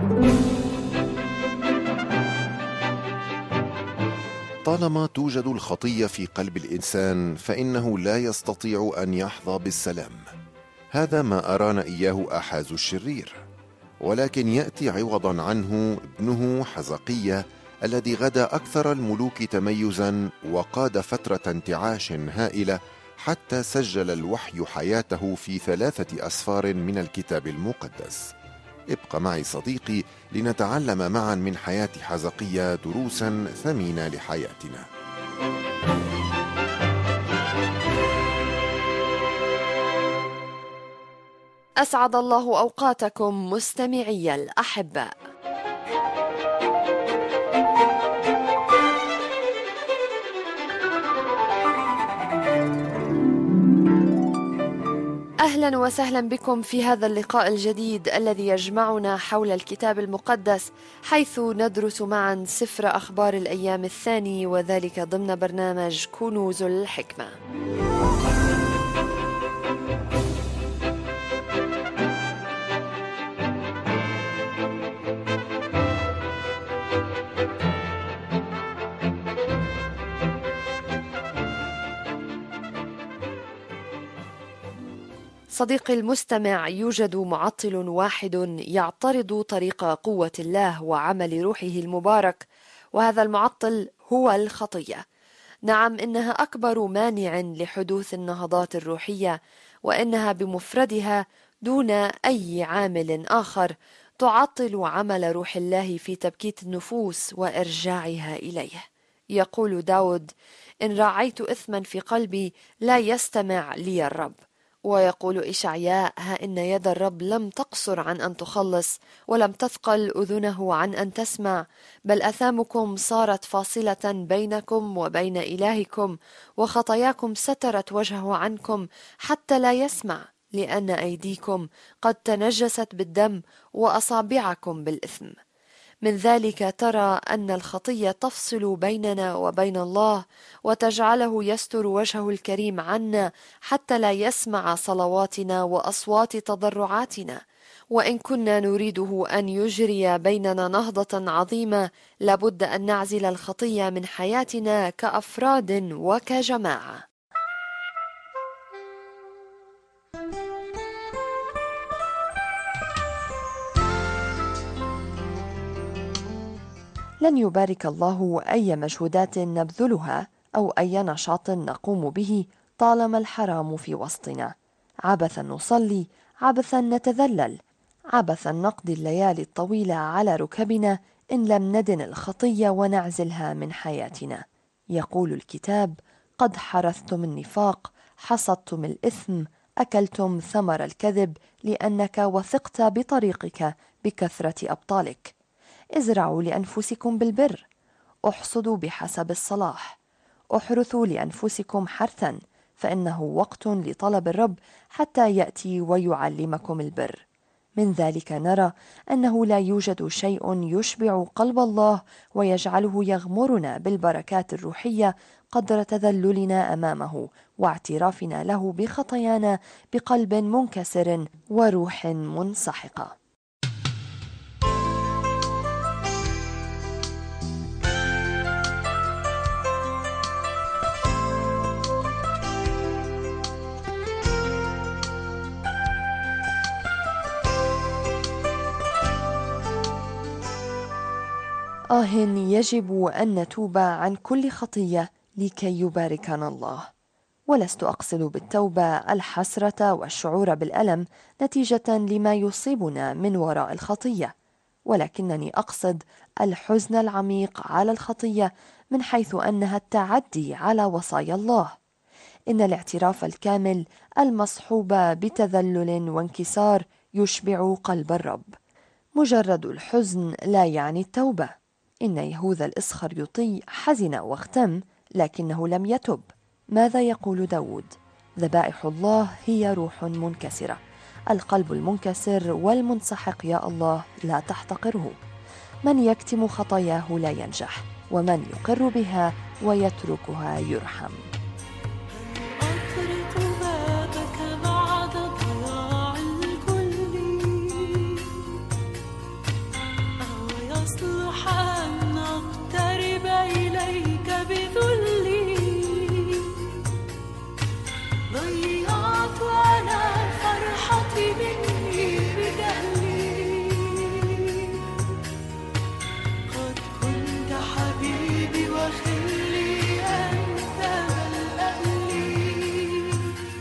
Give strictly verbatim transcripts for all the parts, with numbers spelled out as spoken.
طالما توجد الخطية في قلب الإنسان فإنه لا يستطيع أن يحظى بالسلام. هذا ما أرانا إياه آحاز الشرير، ولكن يأتي عوضا عنه ابنه حزقية الذي غدا أكثر الملوك تميزا وقاد فترة انتعاش هائلة حتى سجل الوحي حياته في ثلاثة أسفار من الكتاب المقدس. ابق معي صديقي لنتعلم معا من حياة حزقية دروسا ثمينة لحياتنا. أسعد الله أوقاتكم مستمعي الأحباء. أهلا وسهلا بكم في هذا اللقاء الجديد الذي يجمعنا حول الكتاب المقدس، حيث ندرس معا سفر أخبار الأيام الثاني، وذلك ضمن برنامج كنوز الحكمة. صديقي المستمع، يوجد معطل واحد يعترض طريق قوة الله وعمل روحه المبارك، وهذا المعطل هو الخطية. نعم، إنها أكبر مانع لحدوث النهضات الروحية، وإنها بمفردها دون أي عامل آخر تعطل عمل روح الله في تبكيت النفوس وإرجاعها إليه. يقول داود: إن راعيت إثما في قلبي لا يستمع لي الرب. ويقول إشعياء: ها إن يد الرب لم تقصر عن أن تخلص، ولم تثقل أذنه عن أن تسمع، بل أثامكم صارت فاصلة بينكم وبين إلهكم، وخطاياكم سترت وجهه عنكم حتى لا يسمع، لأن أيديكم قد تنجست بالدم وأصابعكم بالإثم. من ذلك ترى أن الخطية تفصل بيننا وبين الله، وتجعله يستر وجهه الكريم عنا حتى لا يسمع صلواتنا وأصوات تضرعاتنا. وإن كنا نريده أن يجري بيننا نهضة عظيمة، لابد أن نعزل الخطية من حياتنا كأفراد وكجماعة. لن يبارك الله أي مجهودات نبذلها أو أي نشاط نقوم به طالما الحرام في وسطنا. عبثا نصلي، عبثا نتذلل، عبثا نقضي الليالي الطويلة على ركبنا إن لم ندن الخطية ونعزلها من حياتنا. يقول الكتاب: قد حرثتم النفاق، حصدتم الإثم، أكلتم ثمر الكذب، لأنك وثقت بطريقك بكثرة أبطالك. ازرعوا لأنفسكم بالبر، احصدوا بحسب الصلاح، احرثوا لأنفسكم حرثا، فإنه وقت لطلب الرب حتى يأتي ويعلمكم البر. من ذلك نرى أنه لا يوجد شيء يشبع قلب الله ويجعله يغمرنا بالبركات الروحية قدر تذللنا أمامه واعترافنا له بخطايانا بقلب منكسر وروح منسحقة. آه، يجب أن نتوب عن كل خطية لكي يباركنا الله. ولست أقصد بالتوبة الحسرة والشعور بالألم نتيجة لما يصيبنا من وراء الخطية، ولكنني أقصد الحزن العميق على الخطية من حيث أنها التعدي على وصايا الله. إن الاعتراف الكامل المصحوب بتذلل وانكسار يشبع قلب الرب. مجرد الحزن لا يعني التوبة. إن يهوذا الإسخريوطي حزن واختم لكنه لم يتب. ماذا يقول داود؟ ذبائح الله هي روح منكسرة. القلب المنكسر والمنسحق يا الله لا تحتقره. من يكتم خطاياه لا ينجح، ومن يقر بها ويتركها يرحم. يصلح أن أقترب إليك بذلي. ضيعت أنا فرحتي مني بجهلي، قد كنت حبيبي وخلي أنت بل أهلي،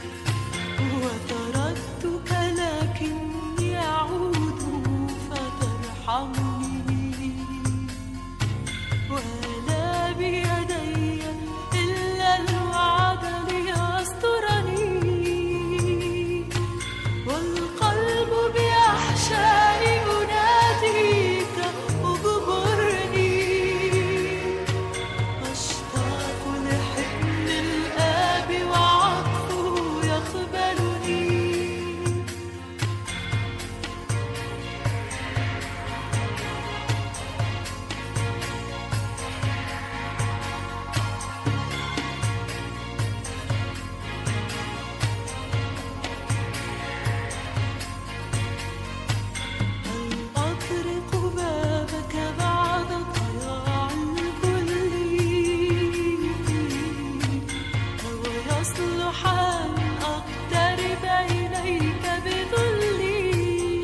وتركتك لكني أعود فترحمني، ولا بيدي إلا الوعد ليسترني، والقلب بأحشائي يناديك اجبرني، أشتاق لحضن الآب وعطفه يقبلني. هل أطرق بابك بعد ضياع الكل؟ هو يصلح أن أقترب إليك بذلي.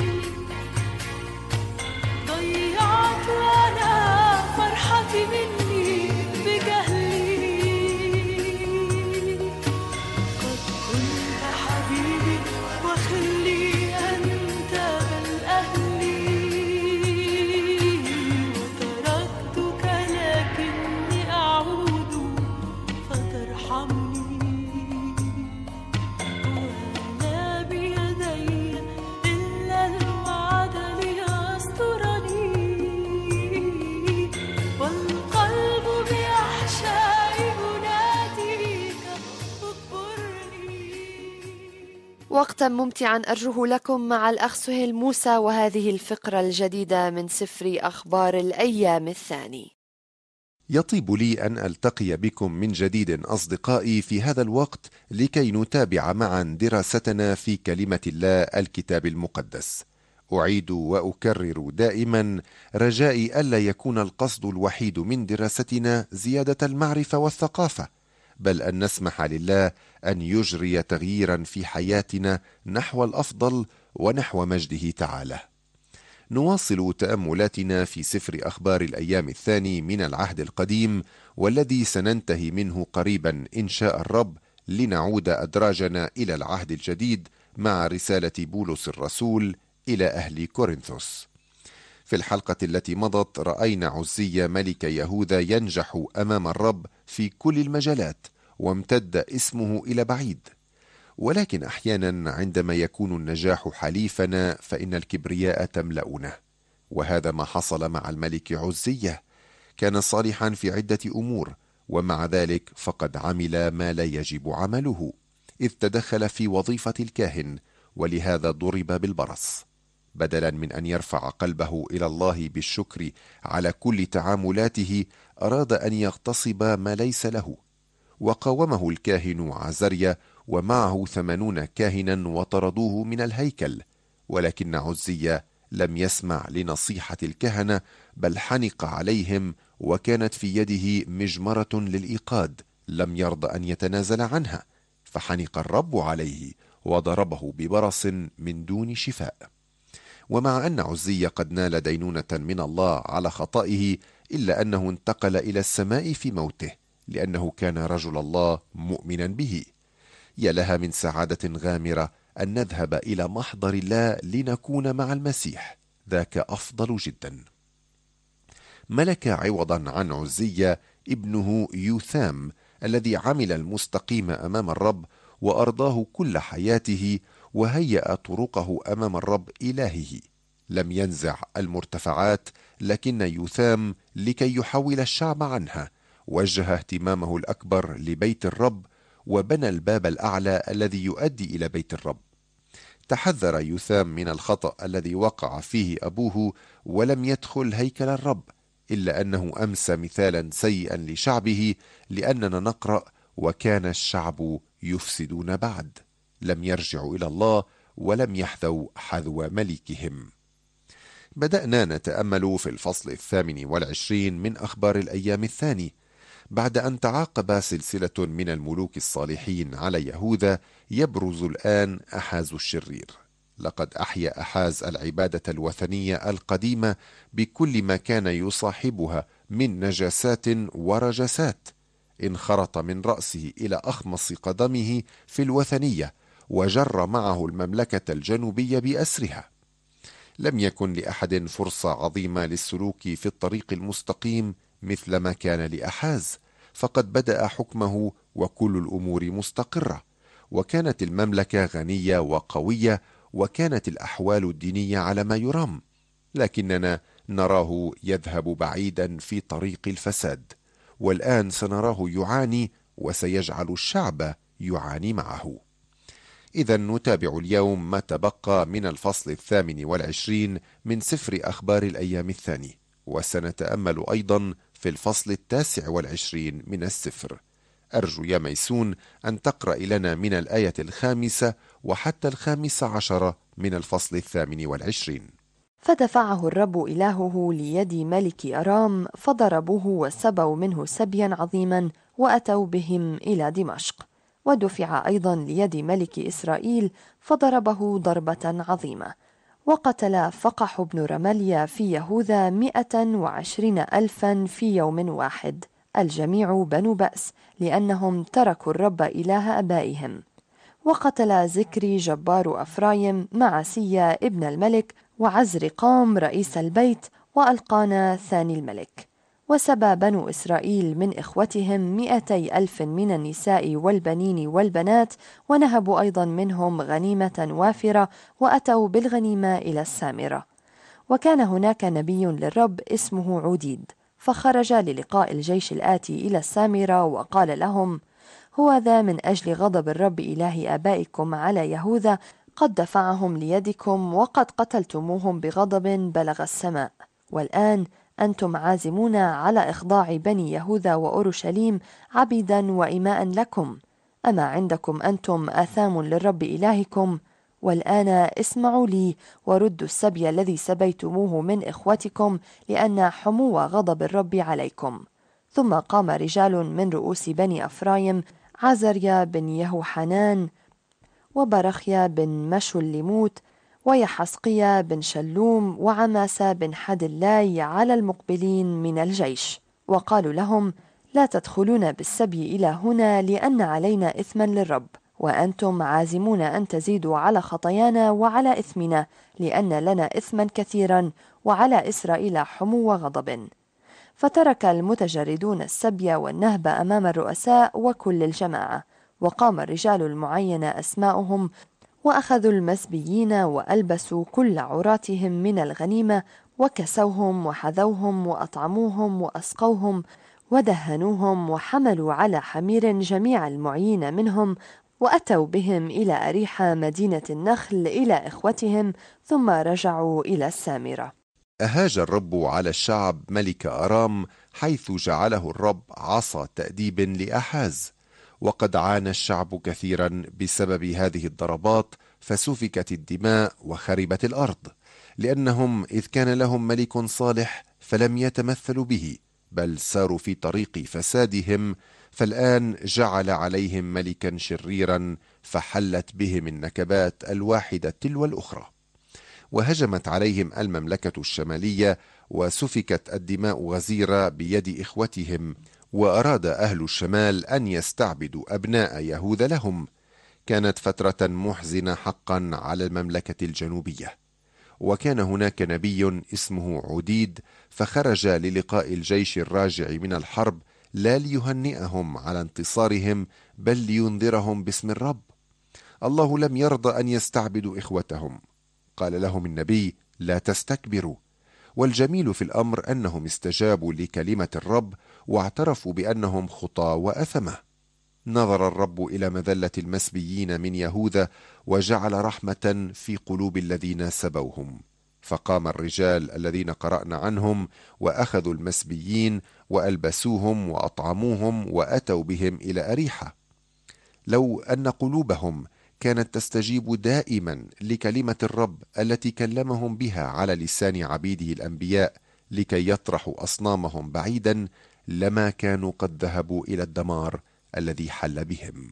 ضيعت أنا فرحتي مني بجهلي، قد كنت حبيبي وخلي أنت بل أهلي، وتركتك لكني أعود فترحمني، ولا بيدي إلا الوعد ليسترني، والقلب بأحشائي يناديك اجبرني. وقتا ممتعا أرجوه لكم مع الأخ سهيل موسى وهذه الفقرة الجديدة من سفر أخبار الأيام الثاني. يطيب لي أن ألتقي بكم من جديد أصدقائي في هذا الوقت لكي نتابع معا دراستنا في كلمة الله الكتاب المقدس. أعيد وأكرر دائما رجائي ألا يكون القصد الوحيد من دراستنا زيادة المعرفة والثقافة، بل أن نسمح لله أن يجري تغييرا في حياتنا نحو الأفضل ونحو مجده تعالى. نواصل تأملاتنا في سفر أخبار الأيام الثاني من العهد القديم، والذي سننتهي منه قريبا إن شاء الرب، لنعود أدراجنا إلى العهد الجديد مع رسالة بولس الرسول إلى أهل كورنثوس. في الحلقة التي مضت رأينا عزية ملك يهوذا ينجح أمام الرب في كل المجالات، وامتد اسمه إلى بعيد. ولكن أحيانا عندما يكون النجاح حليفنا فإن الكبرياء تملأنا، وهذا ما حصل مع الملك عزية. كان صالحا في عدة أمور، ومع ذلك فقد عمل ما لا يجب عمله، إذ تدخل في وظيفة الكاهن، ولهذا ضرب بالبرص. بدلا من أن يرفع قلبه إلى الله بالشكر على كل تعاملاته، أراد أن يغتصب ما ليس له. وقاومه الكاهن عزريا ومعه ثمانون كاهنا وطردوه من الهيكل، ولكن عزية لم يسمع لنصيحة الكهنة، بل حنق عليهم، وكانت في يده مجمرة للإيقاد لم يرضى أن يتنازل عنها، فحنق الرب عليه وضربه ببرص من دون شفاء. ومع أن عزية قد نال دينونة من الله على خطئه، إلا أنه انتقل إلى السماء في موته، لأنه كان رجل الله مؤمنا به. يا لها من سعادة غامرة أن نذهب إلى محضر الله لنكون مع المسيح، ذاك أفضل جدا. ملك عوضا عن عزية ابنه يوثام، الذي عمل المستقيم أمام الرب وأرضاه كل حياته، وهيأ طرقه أمام الرب إلهه. لم ينزع المرتفعات، لكن يوثام لكي يحول الشعب عنها وجه اهتمامه الأكبر لبيت الرب، وبنى الباب الأعلى الذي يؤدي إلى بيت الرب. تحذر يوثام من الخطأ الذي وقع فيه أبوه، ولم يدخل هيكل الرب، إلا أنه أمسى مثالا سيئا لشعبه، لأننا نقرأ: وكان الشعب يفسدون بعد، لم يرجعوا إلى الله ولم يحذوا حذو ملكهم. بدأنا نتأمل في الفصل الثامن والعشرين من أخبار الأيام الثاني، بعد أن تعاقب سلسلة من الملوك الصالحين على يهوذا. يبرز الآن أحاز الشرير. لقد أحيا أحاز العبادة الوثنية القديمة بكل ما كان يصاحبها من نجاسات ورجسات. انخرط من رأسه إلى أخمص قدمه في الوثنية، وجر معه المملكة الجنوبية بأسرها. لم يكن لأحد فرصة عظيمة للسلوك في الطريق المستقيم مثل ما كان لأحاز، فقد بدأ حكمه وكل الأمور مستقرة، وكانت المملكة غنية وقوية، وكانت الأحوال الدينية على ما يرام. لكننا نراه يذهب بعيدا في طريق الفساد، والآن سنراه يعاني، وسيجعل الشعب يعاني معه. إذا نتابع اليوم ما تبقى من الفصل الثامن والعشرين من سفر أخبار الأيام الثاني، وسنتأمل أيضا في الفصل التاسع والعشرين من السفر. أرجو يا ميسون أن تقرأ لنا من الآية الخامسة وحتى الخامسة عشر من الفصل الثامن والعشرين. فدفعه الرب إلهه ليد ملك أرام، فضربوه وسبوا منه سبيا عظيما، وأتوا بهم إلى دمشق. ودفع أيضا ليد ملك إسرائيل، فضربه ضربة عظيمة. وقتل فقح بن رمليا في يهوذا مئة وعشرين ألفا في يوم واحد، الجميع بنو بأس، لأنهم تركوا الرب إله أبائهم. وقتل زكري جبار أفرايم مع سيا ابن الملك، وعزرقام رئيس البيت، وألقانا ثاني الملك. وسبى بنو إسرائيل من إخوتهم مئتي ألف من النساء والبنين والبنات، ونهبوا أيضا منهم غنيمة وافرة، وأتوا بالغنيمة إلى السامرة. وكان هناك نبي للرب اسمه عوديد، فخرج للقاء الجيش الآتي إلى السامرة، وقال لهم: هو ذا من أجل غضب الرب إله آبائكم على يهوذا قد دفعهم ليدكم، وقد قتلتموهم بغضب بلغ السماء. والآن أنتم عازمون على إخضاع بني يهوذا وأورشليم عبيدا وإماء لكم. أما عندكم أنتم آثام للرب إلهكم؟ والآن اسمعوا لي، وردوا السبي الذي سبيتموه من إخوتكم، لأن حمو غضب الرب عليكم. ثم قام رجال من رؤوس بني أفرايم، عزريا بن يهوحنان، وبرخيا بن مشلموت، ويحسقيا بن شلوم، وعماسة بن حدلاي، على المقبلين من الجيش، وقالوا لهم: لا تدخلون بالسبي إلى هنا، لأن علينا إثما للرب، وأنتم عازمون أن تزيدوا على خطايانا وعلى إثمنا، لأن لنا إثما كثيرا، وعلى إسرائيل حمو غضب. فترك المتجردون السبي والنهب أمام الرؤساء وكل الجماعة، وقام الرجال المعين أسماؤهم، وأخذوا المسبيين وألبسوا كل عراتهم من الغنيمة، وكسوهم وحذوهم وأطعموهم وأسقوهم ودهنوهم، وحملوا على حمير جميع المعين منهم، وأتوا بهم إلى أريحة مدينة النخل إلى إخوتهم، ثم رجعوا إلى السامرة. أهاج الرب على الشعب ملك أرام، حيث جعله الرب عصا تأديب لأحاز. وقد عانى الشعب كثيرا بسبب هذه الضربات، فسفكت الدماء وخربت الأرض، لأنهم إذ كان لهم ملك صالح فلم يتمثلوا به، بل ساروا في طريق فسادهم. فالآن جعل عليهم ملكا شريرا، فحلت بهم النكبات الواحدة تلو الأخرى، وهجمت عليهم المملكة الشمالية، وسفكت الدماء غزيرة بيد إخوتهم. وأراد أهل الشمال أن يستعبدوا أبناء يهوذا لهم. كانت فترة محزنة حقا على المملكة الجنوبية. وكان هناك نبي اسمه عوديد، فخرج للقاء الجيش الراجع من الحرب، لا ليهنئهم على انتصارهم، بل لينذرهم باسم الرب. الله لم يرضى أن يستعبدوا إخوتهم. قال لهم النبي: لا تستكبروا. والجميل في الأمر أنهم استجابوا لكلمة الرب، واعترفوا بأنهم خطاة وأثمة. نظر الرب إلى مذلة المسبيين من يهوذا، وجعل رحمة في قلوب الذين سبوهم. فقام الرجال الذين قرأنا عنهم، وأخذوا المسبيين وألبسوهم وأطعموهم، وأتوا بهم إلى أريحة. لو أن قلوبهم كانت تستجيب دائما لكلمة الرب التي كلمهم بها على لسان عبيده الأنبياء لكي يطرحوا أصنامهم بعيدا، لما كانوا قد ذهبوا إلى الدمار الذي حل بهم.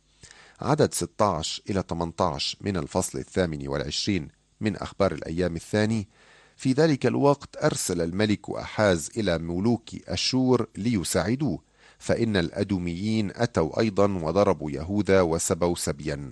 عدد ستة عشر إلى ثمانية عشر من الفصل الثامن والعشرين من أخبار الأيام الثاني: في ذلك الوقت أرسل الملك أحاز إلى ملوك أشور ليساعدوه، فإن الأدوميين أتوا أيضا وضربوا يهوذا وسبوا سبيا.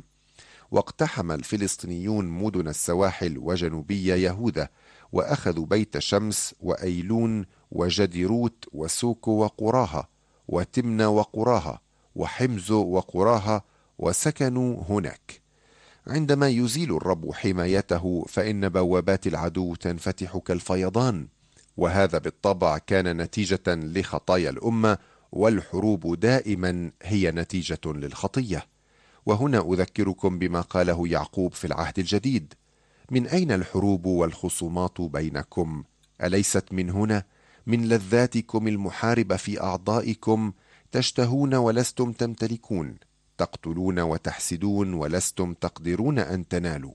واقتحم الفلسطينيون مدن السواحل وجنوبي يهوذا، وأخذوا بيت شمس وأيلون وجديروت وسوكو وقراها وتمنى وقراها وحمز وقراها، وسكنوا هناك. عندما يزيل الرب حمايته فإن بوابات العدو تنفتح كالفيضان، وهذا بالطبع كان نتيجة لخطايا الأمة، والحروب دائما هي نتيجة للخطية. وهنا أذكركم بما قاله يعقوب في العهد الجديد: من أين الحروب والخصومات بينكم؟ أليست من هنا؟ من لذاتكم المحاربة في أعضائكم، تشتهون ولستم تمتلكون، تقتلون وتحسدون ولستم تقدرون أن تنالوا.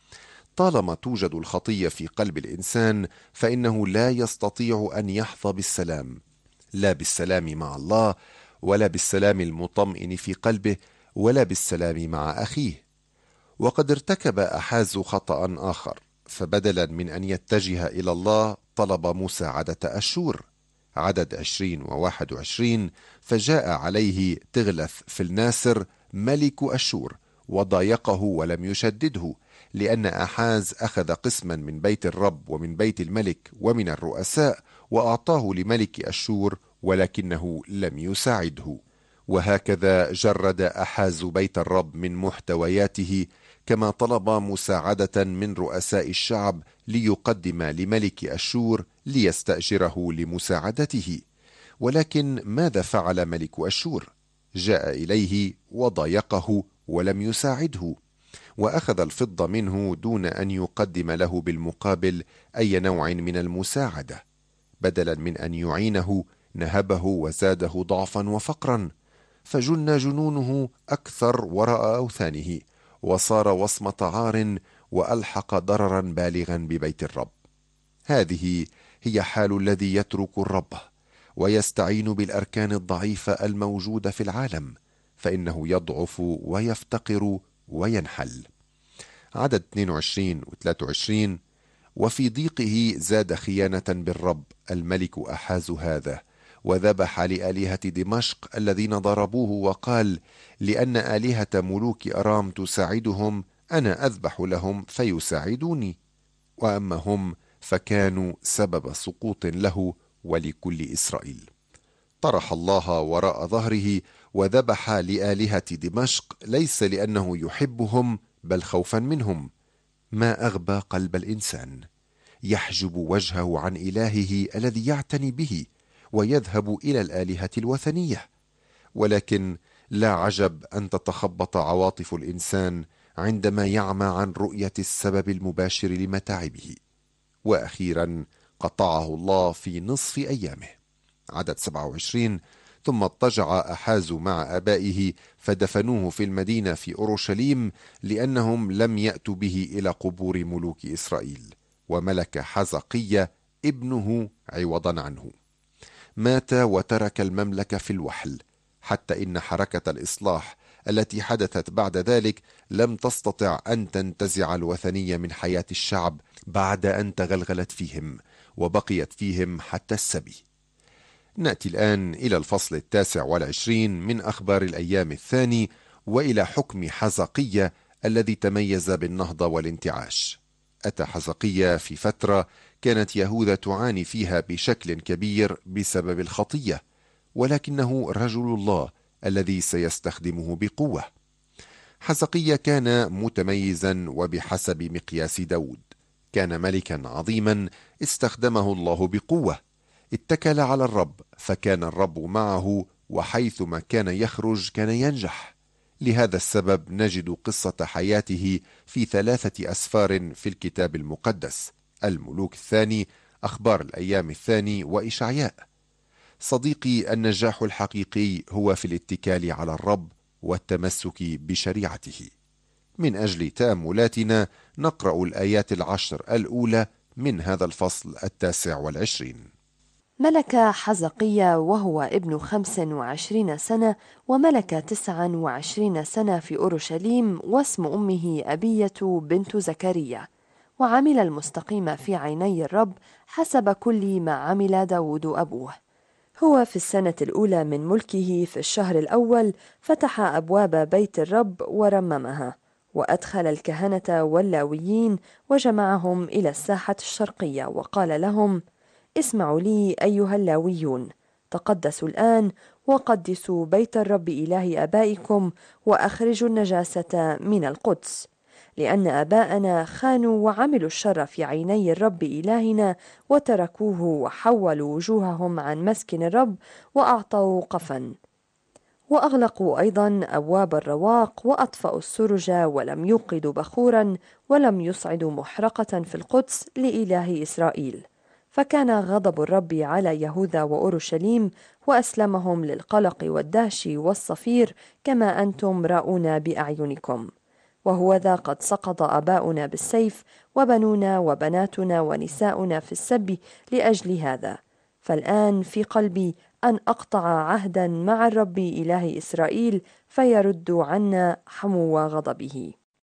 طالما توجد الخطية في قلب الإنسان فإنه لا يستطيع أن يحظى بالسلام، لا بالسلام مع الله، ولا بالسلام المطمئن في قلبه، ولا بالسلام مع أخيه. وقد ارتكب أحاز خطأ آخر، فبدلا من أن يتجه إلى الله طلب مساعدة أشور. عدد عشرين وواحد وعشرين: فجاء عليه تغلث في الناسر ملك أشور وضايقه ولم يشدده، لأن أحاز أخذ قسما من بيت الرب ومن بيت الملك ومن الرؤساء وأعطاه لملك أشور، ولكنه لم يساعده. وهكذا جرد أحاز بيت الرب من محتوياته، كما طلب مساعدة من رؤساء الشعب ليقدم لملك أشور ليستأجره لمساعدته. ولكن ماذا فعل ملك أشور؟ جاء إليه وضايقه ولم يساعده، وأخذ الفضة منه دون أن يقدم له بالمقابل أي نوع من المساعدة. بدلا من أن يعينه نهبه وزاده ضعفا وفقرا، فجن جنونه أكثر وراء أوثانه، وصار وصمة عار، وألحق ضررا بالغا ببيت الرب. هذه هي حال الذي يترك الرب ويستعين بالأركان الضعيفة الموجودة في العالم، فإنه يضعف ويفتقر وينحل. عدد اثنين وعشرين و ثلاثة وعشرين: وفي ضيقه زاد خيانة بالرب الملك أحاز هذا، وذبح لآلهة دمشق الذين ضربوه، وقال: لأن آلهة ملوك أرام تساعدهم أنا أذبح لهم فيساعدوني، وأما هم فكانوا سبب سقوط له ولكل إسرائيل. طرح الله وراء ظهره وذبح لآلهة دمشق، ليس لأنه يحبهم بل خوفا منهم. ما أغبى قلب الإنسان، يحجب وجهه عن إلهه الذي يعتني به ويذهب إلى الآلهة الوثنية. ولكن لا عجب أن تتخبط عواطف الإنسان عندما يعمى عن رؤية السبب المباشر لمتاعبه. وأخيرا قطعه الله في نصف أيامه. عدد سبعة وعشرين: ثم اضطجع أحاز مع آبائه فدفنوه في المدينة في أورشليم، لأنهم لم يأتوا به إلى قبور ملوك إسرائيل، وملك حزقية ابنه عوضا عنه. مات وترك المملكة في الوحل، حتى إن حركة الإصلاح التي حدثت بعد ذلك لم تستطع أن تنتزع الوثنية من حياة الشعب بعد أن تغلغلت فيهم وبقيت فيهم حتى السبي. نأتي الآن إلى الفصل التاسع والعشرين من أخبار الأيام الثاني، وإلى حكم حزقية الذي تميز بالنهضة والانتعاش. أتى حزقية في فترة كانت يهوذا تعاني فيها بشكل كبير بسبب الخطية، ولكنه رجل الله الذي سيستخدمه بقوة. حزقية كان متميزا وبحسب مقياس داود، كان ملكا عظيما استخدمه الله بقوة، اتكل على الرب فكان الرب معه، وحيثما كان يخرج كان ينجح. لهذا السبب نجد قصة حياته في ثلاثة أسفار في الكتاب المقدس: الملوك الثاني، أخبار الأيام الثاني، وإشعياء. صديقي، النجاح الحقيقي هو في الاتكال على الرب والتمسك بشريعته. من أجل تأملاتنا نقرأ الآيات العشر الأولى من هذا الفصل التاسع والعشرين. ملك حزقيا وهو ابن خمس وعشرين سنة، وملك تسعا وعشرين سنة في أورشليم، واسم أمه أبية بنت زكريا. وعمل المستقيم في عيني الرب حسب كل ما عمل داود أبوه. هو في السنة الأولى من ملكه في الشهر الأول فتح أبواب بيت الرب ورممها، وأدخل الكهنة واللاويين وجمعهم إلى الساحة الشرقية، وقال لهم: اسمعوا لي أيها اللاويون، تقدسوا الآن وقدسوا بيت الرب إله آبائكم، وأخرجوا النجاسة من القدس، لأن آباءنا خانوا وعملوا الشر في عيني الرب إلهنا، وتركوه وحولوا وجوههم عن مسكن الرب وأعطوا قفا، وأغلقوا أيضا أبواب الرواق، وأطفأوا السرج، ولم يوقدوا بخورا، ولم يصعدوا محرقة في القدس لإله إسرائيل. فكان غضب الرب على يهوذا وأورشليم، وأسلمهم للقلق والدهش والصفير، كما أنتم راؤون بأعينكم. وهوذا قد سقط آباؤنا بالسيف، وبنونا وبناتنا ونساؤنا في السب لأجل هذا. فالآن في قلبي أن أقطع عهدا مع الرب إله إسرائيل، فيرد عنا حمو غضبه.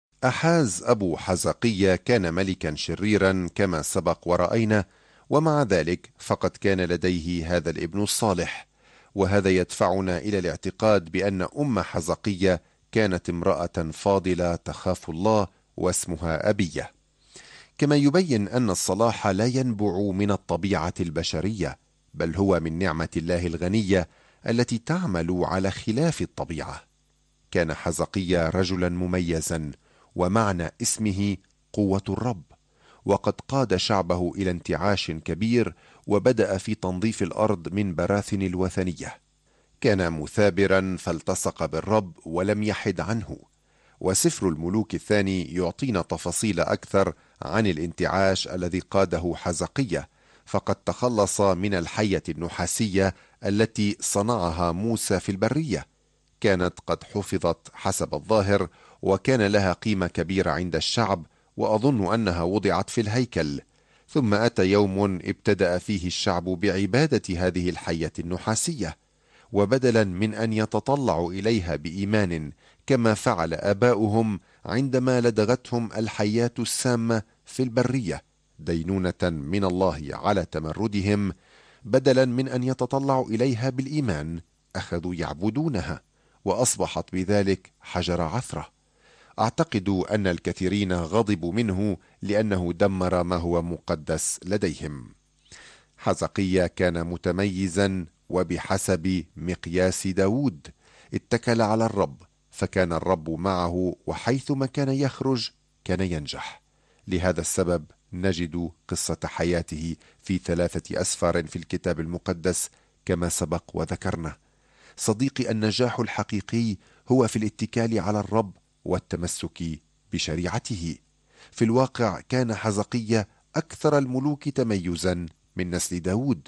أحاز أبو حزقية كان ملكا شريرا كما سبق ورأينا، ومع ذلك فقد كان لديه هذا الابن الصالح، وهذا يدفعنا إلى الاعتقاد بأن أم حزقية كانت امرأة فاضلة تخاف الله، واسمها أبية. كما يبين أن الصلاح لا ينبع من الطبيعة البشرية، بل هو من نعمة الله الغنية التي تعمل على خلاف الطبيعة. كان حزقية رجلا مميزا، ومعنى اسمه قوة الرب، وقد قاد شعبه إلى انتعاش كبير، وبدأ في تنظيف الأرض من براثن الوثنية. كان مثابرا فالتصق بالرب ولم يحد عنه. وسفر الملوك الثاني يعطينا تفاصيل أكثر عن الانتعاش الذي قاده حزقية، فقد تخلص من الحية النحاسية التي صنعها موسى في البرية. كانت قد حفظت حسب الظاهر، وكان لها قيمة كبيرة عند الشعب، وأظن أنها وضعت في الهيكل. ثم أتى يوم ابتدأ فيه الشعب بعبادة هذه الحية النحاسية، وبدلا من أن يتطلعوا إليها بإيمان كما فعل آباؤهم عندما لدغتهم الحيات السامة في البرية دينونة من الله على تمردهم، بدلا من أن يتطلعوا إليها بالإيمان أخذوا يعبدونها، وأصبحت بذلك حجر عثرة. أعتقد أن الكثيرين غضبوا منه لأنه دمر ما هو مقدس لديهم. حزقية كان متميزا، وبحسب مقياس داود اتكل على الرب، فكان الرب معه، وحيثما كان يخرج كان ينجح. لهذا السبب نجد قصة حياته في ثلاثة أسفار في الكتاب المقدس كما سبق وذكرنا. صديقي، النجاح الحقيقي هو في الاتكال على الرب والتمسك بشريعته. في الواقع كان حزقية أكثر الملوك تميزا من نسل داود.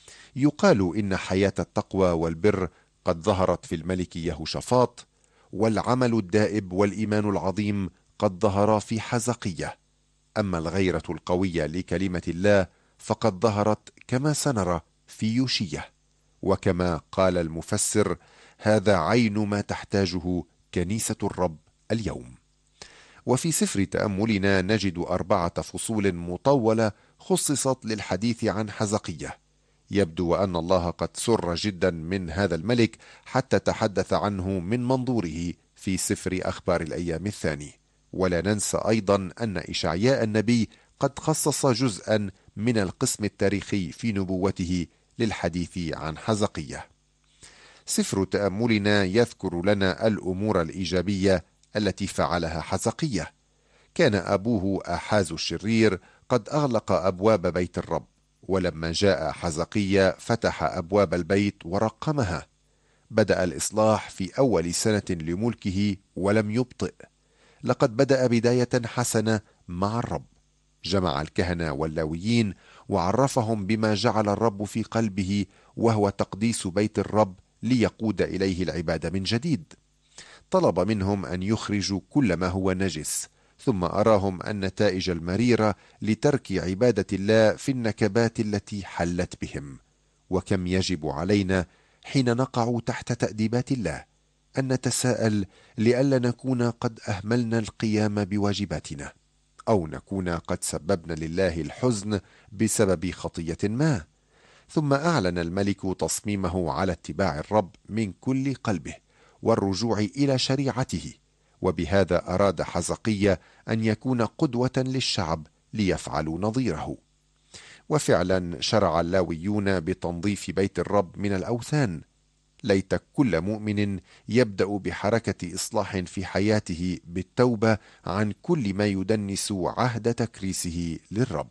يقال إن حياة التقوى والبر قد ظهرت في الملك يهوشافاط، والعمل الدائب والإيمان العظيم قد ظهرا في حزقية. أما الغيرة القوية لكلمة الله فقد ظهرت كما سنرى في يوشية. وكما قال المفسر: هذا عين ما تحتاجه كنيسة الرب اليوم. وفي سفر تأملنا نجد أربعة فصول مطولة خصصت للحديث عن حزقية. يبدو أن الله قد سر جدا من هذا الملك حتى تحدث عنه من منظوره في سفر أخبار الأيام الثاني. ولا ننسى أيضا أن إشعياء النبي قد خصص جزءا من القسم التاريخي في نبوته للحديث عن حزقية. سفر تأملنا يذكر لنا الأمور الإيجابية التي فعلها حزقية. كان أبوه آحاز الشرير قد أغلق أبواب بيت الرب، ولما جاء حزقية فتح أبواب البيت ورقمها. بدأ الإصلاح في أول سنة لملكه ولم يبطئ. لقد بدأ بداية حسنة مع الرب. جمع الكهنة واللاويين وعرفهم بما جعل الرب في قلبه، وهو تقديس بيت الرب ليقود إليه العبادة من جديد. طلب منهم أن يخرجوا كل ما هو نجس، ثم أراهم النتائج المريرة لترك عبادة الله في النكبات التي حلت بهم. وكم يجب علينا حين نقع تحت تأديبات الله أن نتساءل لئلا نكون قد أهملنا القيام بواجباتنا، أو نكون قد سببنا لله الحزن بسبب خطية ما. ثم أعلن الملك تصميمه على اتباع الرب من كل قلبه والرجوع إلى شريعته، وبهذا أراد حزقية أن يكون قدوة للشعب ليفعلوا نظيره. وفعلا شرع اللاويون بتنظيف بيت الرب من الأوثان. ليت كل مؤمن يبدأ بحركة إصلاح في حياته بالتوبة عن كل ما يدنس عهد تكريسه للرب.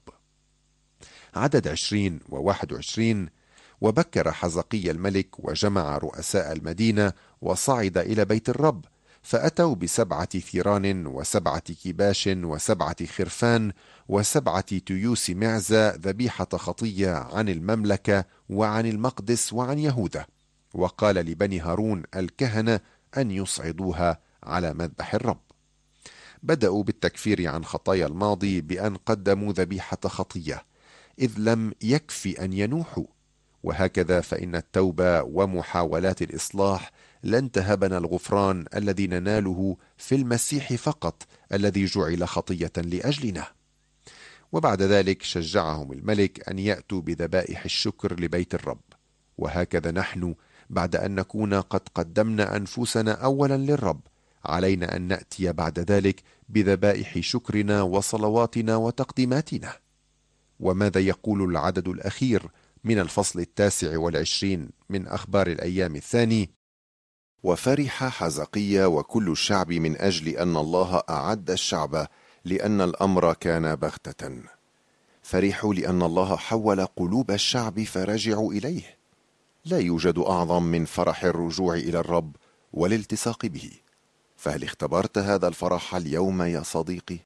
عدد عشرين وواحد وعشرين: وبكر حزقي الملك وجمع رؤساء المدينة وصعد إلى بيت الرب، فأتوا بسبعة ثيران وسبعة كباش وسبعة خرفان وسبعة تيوس معزة ذبيحة خطية عن المملكة وعن المقدس وعن يهوذا، وقال لبني هارون الكهنة أن يصعدوها على مذبح الرب. بدأوا بالتكفير عن خطايا الماضي بأن قدموا ذبيحة خطية، إذ لم يكفي أن ينوحوا. وهكذا فإن التوبة ومحاولات الإصلاح لن تهبنا الغفران الذي نناله في المسيح فقط، الذي جعل خطية لأجلنا. وبعد ذلك شجعهم الملك أن يأتوا بذبائح الشكر لبيت الرب. وهكذا نحن بعد أن نكون قد قدمنا أنفسنا أولا للرب، علينا أن نأتي بعد ذلك بذبائح شكرنا وصلواتنا وتقديماتنا. وماذا يقول العدد الأخير من الفصل التاسع والعشرين من أخبار الأيام الثاني؟ وفرح حزقية وكل الشعب من أجل أن الله أعد الشعب، لأن الأمر كان بغتة. فرحوا لأن الله حول قلوب الشعب فرجعوا إليه. لا يوجد أعظم من فرح الرجوع إلى الرب والالتصاق به. فهل اختبرت هذا الفرح اليوم يا صديقي؟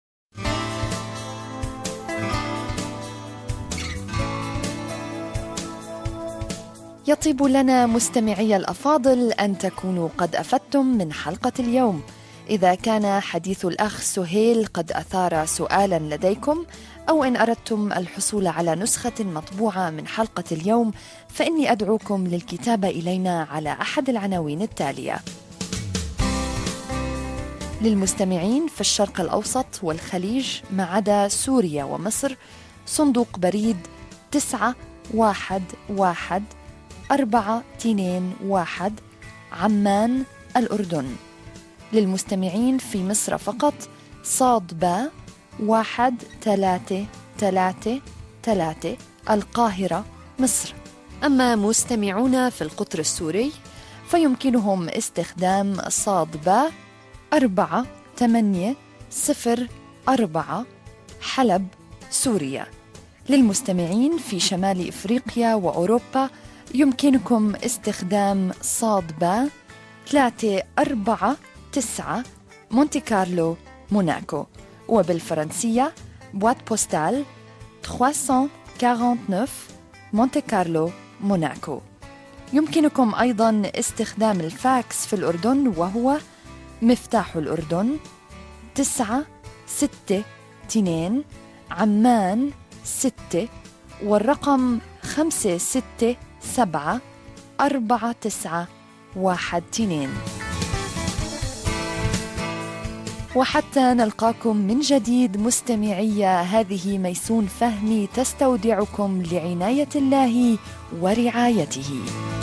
يطيب لنا مستمعي الأفاضل أن تكونوا قد أفدتم من حلقة اليوم. إذا كان حديث الأخ سهيل قد أثار سؤالا لديكم، أو إن أردتم الحصول على نسخة مطبوعة من حلقة اليوم، فإني أدعوكم للكتابة إلينا على أحد العناوين التالية: للمستمعين في الشرق الأوسط والخليج ما عدا سوريا ومصر، صندوق بريد تسعة واحد واحد أربعة اثنين واحد، عمان، الأردن. للمستمعين في مصر فقط، صاد با واحد ثلاثة ثلاثة ثلاثة، القاهرة، مصر. أما مستمعون في القطر السوري فيمكنهم استخدام صاد با أربعة ثمانية صفر أربعة، حلب، سوريا. للمستمعين في شمال إفريقيا وأوروبا يمكنكم استخدام صاد با ثلاثة أربعة تسعة، مونتي كارلو، موناكو. وبالفرنسية بوات بوستال ثلاثمئة وتسعة وأربعين، مونتي كارلو، موناكو. يمكنكم أيضا استخدام الفاكس في الأردن، وهو مفتاح الأردن تسعة ستة اثنين، عمان ستة، والرقم خمسة ستة سبعة أربعة تسعة واحد اثنين. وحتى نلقاكم من جديد مستمعي، هذه ميسون فهمي تستودعكم لعناية الله ورعايته.